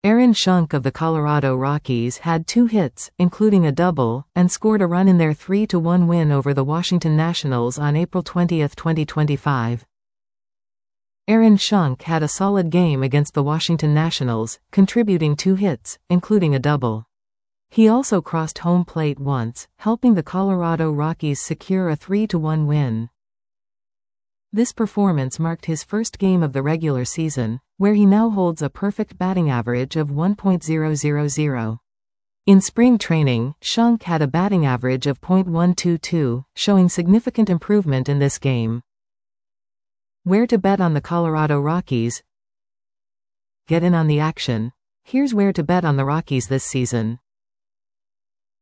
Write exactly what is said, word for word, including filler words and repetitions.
Aaron Schunk of the Colorado Rockies had two hits, including a double, and scored a run in their three to one win over the Washington Nationals on April twentieth, twenty twenty-five. Aaron Schunk had a solid game against the Washington Nationals, contributing two hits, including a double. He also crossed home plate once, helping the Colorado Rockies secure a three to one win. This performance marked his first game of the regular season, where he now holds a perfect batting average of one point zero zero zero. In spring training, Schunk had a batting average of point one two two, showing significant improvement in this game. Where to bet on the Colorado Rockies? Get in on the action. Here's where to bet on the Rockies this season.